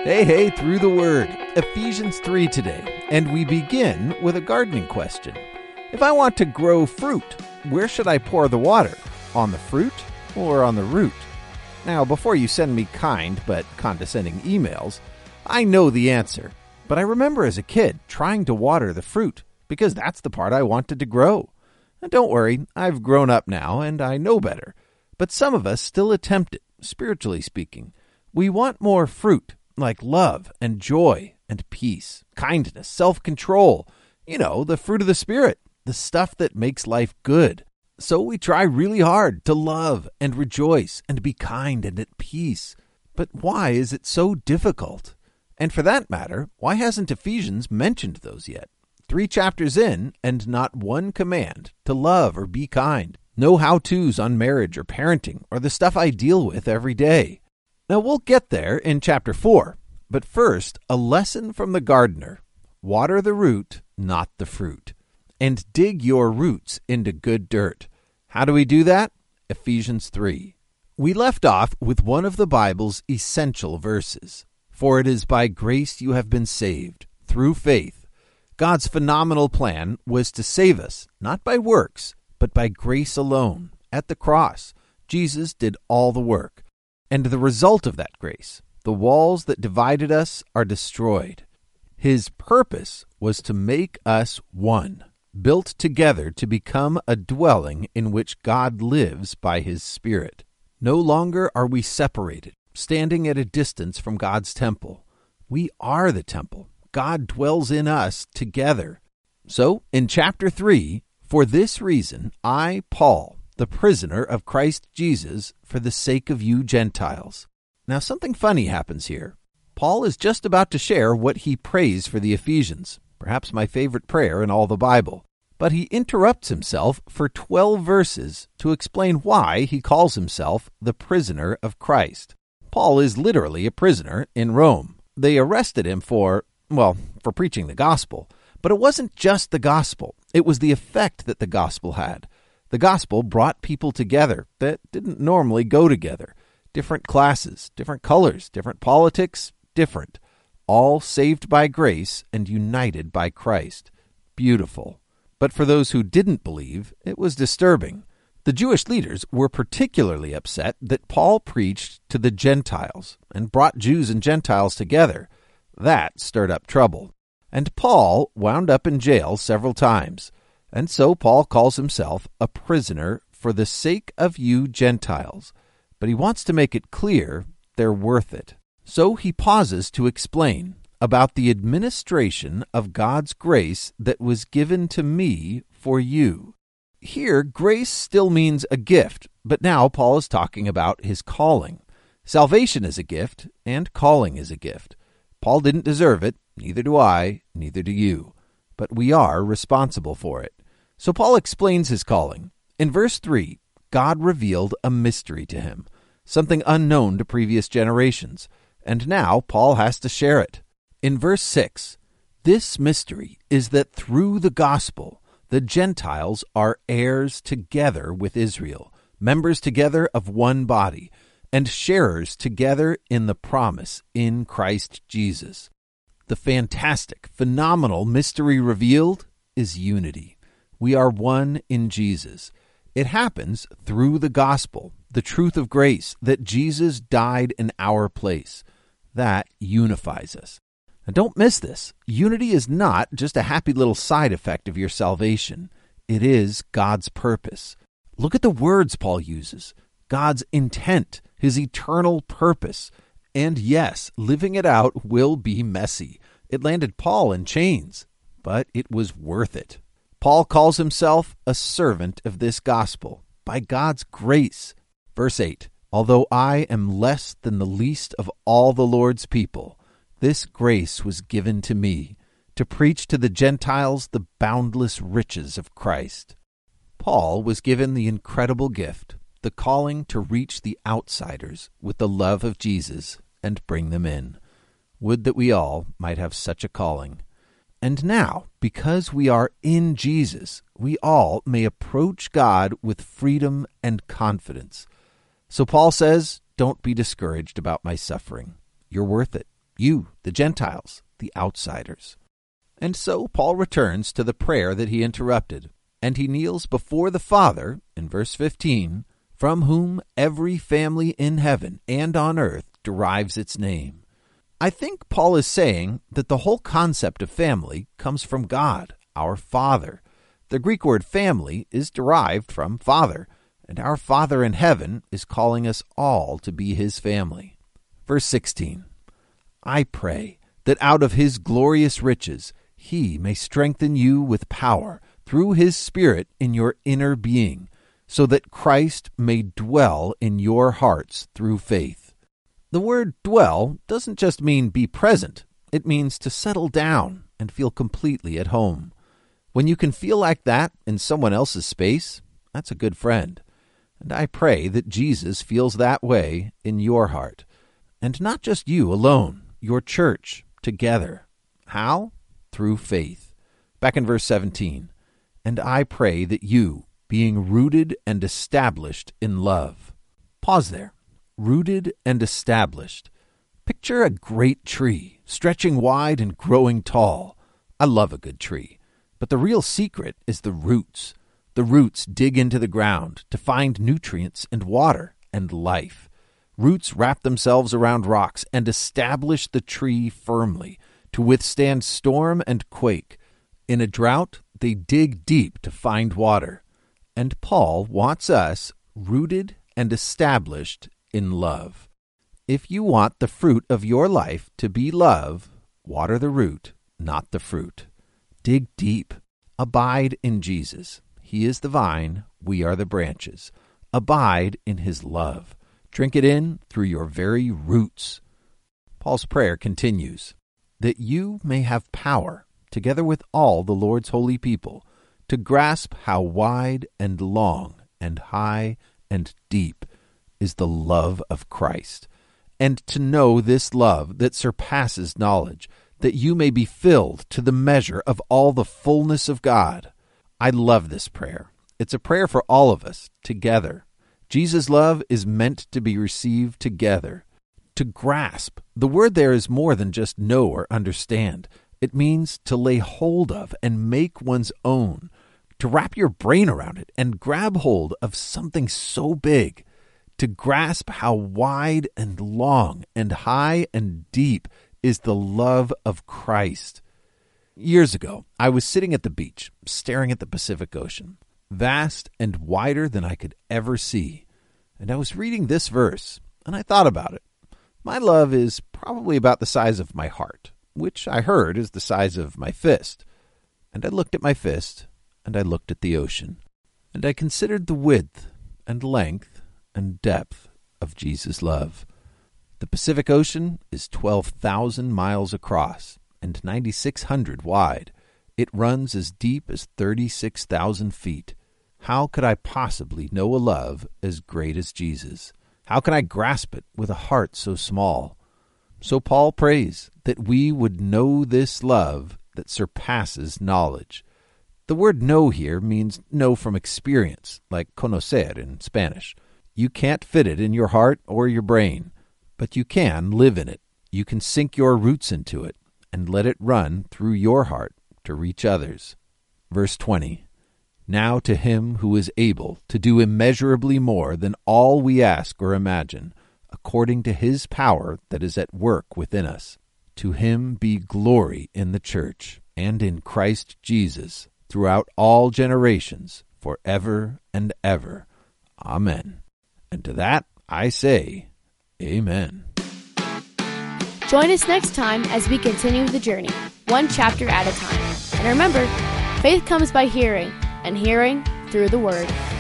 Hey, through the Word, Ephesians 3 today, and we begin with a gardening question. If I want to grow fruit, where should I pour the water? On the fruit or on the root? Now, before you send me kind but condescending emails, I know the answer, but I remember as a kid trying to water the fruit because that's the part I wanted to grow. And don't worry, I've grown up now and I know better, but some of us still attempt it, spiritually speaking. We want more fruit, like love and joy and peace, kindness, self-control, the fruit of the Spirit, the stuff that makes life good. So we try really hard to love and rejoice and be kind and at peace. But why is it so difficult? And for that matter, why hasn't Ephesians mentioned those yet? 3 chapters in, and not one command to love or be kind. No how-tos on marriage or parenting or the stuff I deal with every day. Now, we'll get there in chapter 4, but first, a lesson from the gardener. Water the root, not the fruit, and dig your roots into good dirt. How do we do that? Ephesians 3. We left off with one of the Bible's essential verses. For it is by grace you have been saved, through faith. God's phenomenal plan was to save us, not by works, but by grace alone. At the cross, Jesus did all the work. And the result of that grace, the walls that divided us, are destroyed. His purpose was to make us one, built together to become a dwelling in which God lives by His Spirit. No longer are we separated, standing at a distance from God's temple. We are the temple. God dwells in us together. So, in chapter 3, for this reason, I, Paul, the prisoner of Christ Jesus, for the sake of you Gentiles. Now, something funny happens here. Paul is just about to share what he prays for the Ephesians, perhaps my favorite prayer in all the Bible. But he interrupts himself for 12 verses to explain why he calls himself the prisoner of Christ. Paul is literally a prisoner in Rome. They arrested him for preaching the gospel. But it wasn't just the gospel. It was the effect that the gospel had. The gospel brought people together that didn't normally go together. Different classes, different colors, different politics, different. All saved by grace and united by Christ. Beautiful. But for those who didn't believe, it was disturbing. The Jewish leaders were particularly upset that Paul preached to the Gentiles and brought Jews and Gentiles together. That stirred up trouble. And Paul wound up in jail several times. And so Paul calls himself a prisoner for the sake of you Gentiles. But he wants to make it clear they're worth it. So he pauses to explain about the administration of God's grace that was given to me for you. Here, grace still means a gift, but now Paul is talking about his calling. Salvation is a gift, and calling is a gift. Paul didn't deserve it, neither do I, neither do you. But we are responsible for it. So Paul explains his calling. In verse 3, God revealed a mystery to him, something unknown to previous generations, and now Paul has to share it. In verse 6, this mystery is that through the gospel, the Gentiles are heirs together with Israel, members together of one body, and sharers together in the promise in Christ Jesus. The fantastic, phenomenal mystery revealed is unity. We are one in Jesus. It happens through the gospel, the truth of grace, that Jesus died in our place. That unifies us. Now don't miss this. Unity is not just a happy little side effect of your salvation. It is God's purpose. Look at the words Paul uses. God's intent, His eternal purpose. And yes, living it out will be messy. It landed Paul in chains, but it was worth it. Paul calls himself a servant of this gospel by God's grace. Verse 8, although I am less than the least of all the Lord's people, this grace was given to me to preach to the Gentiles the boundless riches of Christ. Paul was given the incredible gift, the calling to reach the outsiders with the love of Jesus and bring them in. Would that we all might have such a calling. And now, because we are in Jesus, we all may approach God with freedom and confidence. So Paul says, don't be discouraged about my suffering. You're worth it. you, the Gentiles, the outsiders. And so Paul returns to the prayer that he interrupted, and he kneels before the Father, in verse 15, from whom every family in heaven and on earth derives its name. I think Paul is saying that the whole concept of family comes from God, our Father. The Greek word family is derived from Father, and our Father in heaven is calling us all to be his family. Verse 16, I pray that out of his glorious riches he may strengthen you with power through his Spirit in your inner being, so that Christ may dwell in your hearts through faith. The word dwell doesn't just mean be present. It means to settle down and feel completely at home. When you can feel like that in someone else's space, that's a good friend. And I pray that Jesus feels that way in your heart. And not just you alone, your church, together. How? Through faith. Back in verse 17, and I pray that you, being rooted and established in love. Pause there. Rooted and established. Picture a great tree, stretching wide and growing tall. I love a good tree. But the real secret is the roots. The roots dig into the ground to find nutrients and water and life. Roots wrap themselves around rocks and establish the tree firmly to withstand storm and quake. In a drought, they dig deep to find water. And Paul wants us rooted and established in love. If you want the fruit of your life to be love, water the root, not the fruit. Dig deep. Abide in Jesus. He is the vine, we are the branches. Abide in his love. Drink it in through your very roots. Paul's prayer continues, that you may have power, together with all the Lord's holy people, to grasp how wide and long and high and deep is the love of Christ, and to know this love that surpasses knowledge, that you may be filled to the measure of all the fullness of God. I love this prayer. It's a prayer for all of us, together. Jesus' love is meant to be received together. To grasp, the word there is more than just know or understand. It means to lay hold of and make one's own, to wrap your brain around it and grab hold of something so big, to grasp how wide and long and high and deep is the love of Christ. Years ago, I was sitting at the beach, staring at the Pacific Ocean, vast and wider than I could ever see. And I was reading this verse, and I thought about it. My love is probably about the size of my heart, which I heard is the size of my fist. And I looked at my fist, and I looked at the ocean, and I considered the width and length and depth of Jesus' love. The Pacific Ocean is 12,000 miles across and 9,600 wide. It runs as deep as 36,000 feet. How could I possibly know a love as great as Jesus? How can I grasp it with a heart so small? So Paul prays that we would know this love that surpasses knowledge. The word know here means know from experience, like conocer in Spanish. You can't fit it in your heart or your brain, but you can live in it. You can sink your roots into it and let it run through your heart to reach others. Verse 20, now to him who is able to do immeasurably more than all we ask or imagine, according to his power that is at work within us. To him be glory in the church and in Christ Jesus throughout all generations, forever and ever. Amen. And to that I say, Amen. Join us next time as we continue the journey, one chapter at a time. And remember, faith comes by hearing, and hearing through the Word.